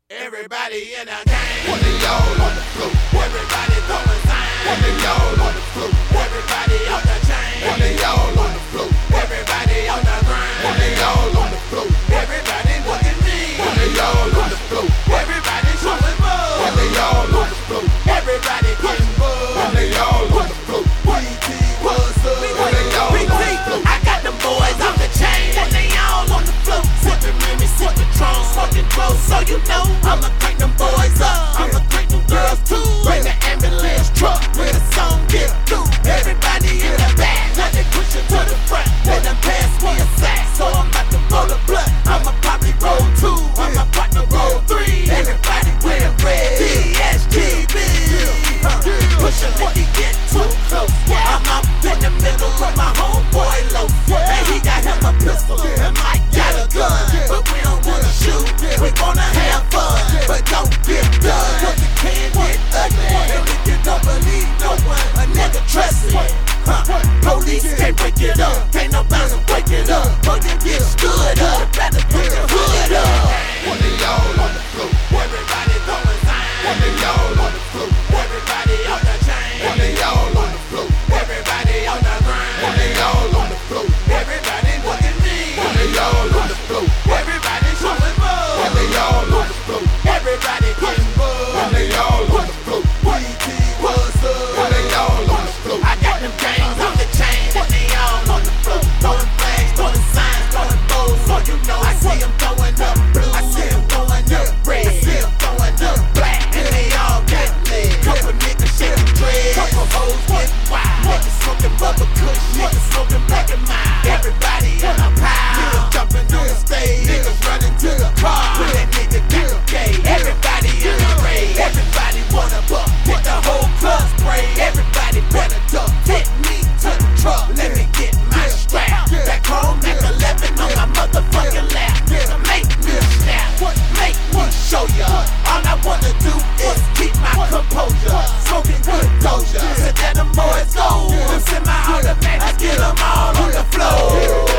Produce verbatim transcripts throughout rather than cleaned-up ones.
Everybody in the game. One of y'all on the floor. Everybody throwing signs. One of y'all on the floor. Everybody on the chain. One of y'all on the floor. Everybody on the grind. One of y'all on the floor. Everybody looking mean. One of y'all on the floor. Everybody showing love. One of y'all on the floor. Everybody getting buzzed. One of y'all on the floor. P T what's up? One of y'all on the floor. I got them boys off the chain. And they all on the floor. Sipping Remy, sipping Patron, smoking close. So you know I'ma crank them boys up. I'ma crank them girls too. Bring the ambulance truck with a song get through. Everybody in the back, let me push it to the front. Let them pass me a sack, so I'm about to roll a blunt. I'ma probably roll two, I'ma partner roll three. Everybody wear red, D S T V. Push it, let me get too close. I'm up in the middle with my homeboy Low, and he got him a pistol, and Mike got a gun. But we don't wanna shoot, we wanna have fun, but don't get done, cause it can get ugly. And if you don't believe no one, a nigga trust it. Huh. Police can't break it up, can't no bouncer break it up. But you get stood up, you better put your hood up. One of y'all on the floor, everybody throwing signs. One of y'all on the floor, everybody on the chain. One of y'all on the floor, everybody on the grind. One of y'all on the floor, everybody looking mean. One of y'all on the floor, everybody showing love. One of y'all on the floor, everybody getting buzzed. One of y'all on the floor, P T what's up? One of y'all on the floor. I got them gangs on the chain, and they all on the floor. Throwing flags, throwing signs, throwing bows. So you know I see them throwing up blue, I see them throwing up red, I see them throwing up black, and they all got lead. Couple niggas shaking dreads, couple hoes getting wild. Niggas smoking bubble kush, niggas smoking black and mild. Everybody in a pile, niggas jumping on the stage, niggas running to the car. When that nigga got the gay, everybody in a raid. Everybody wanna buck, hit the whole club spray. Everybody better duck, hit me to the truck. Let me get my strap. Back home, Mac eleven on my motherfucking lap. So make me snap, make me show ya. All I wanna do is keep my composure, smoking good doja. So that them boys go, them semi-automatic, I get them all on the floor.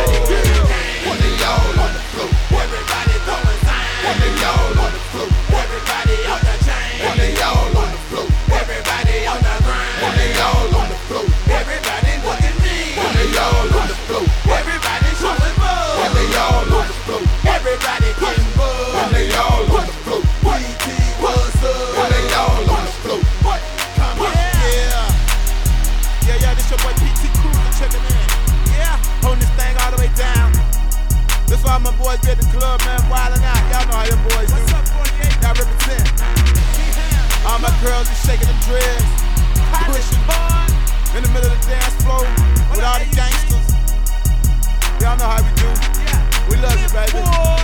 One of y'all on the floor, everybody throwing signs. One of y'all on the floor, everybody on the chain. One of y'all on the floor, everybody on the grind. One of y'all on the floor, everybody looking mean. One of y'all on the floor, everybody showing love. One of y'all on the floor, everybody getting buzzed. One of y'all on the floor, P T what's up? One of y'all on the floor, come on, yeah, yeah, yeah. This your boy P T Cruiser checking in, yeah, holding this thing all the way down. This why my boys be at the club, man, wildin' out. Y'all know how them boys do. What's up, forty-eight? Y'all represent. All my girls be shaking them dreads, pushing in the middle of the dance floor with all the gangsters. Y'all know how we do. We love you, baby.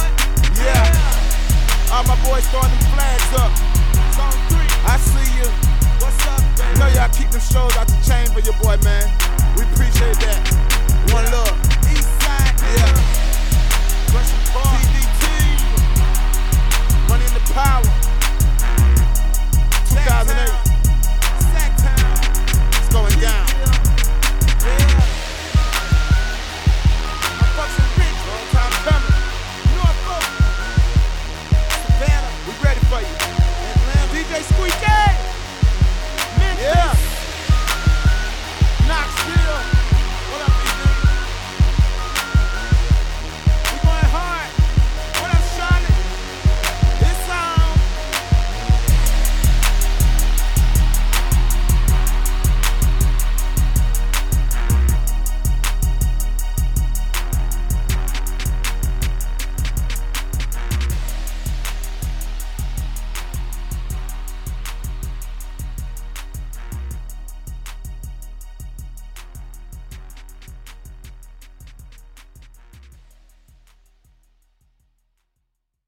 Yeah. All my boys throwing them flags up. I see you. What's up, baby? You know y'all keep them shows out the chain for your boy, man. We appreciate that. One love. East side, yeah. T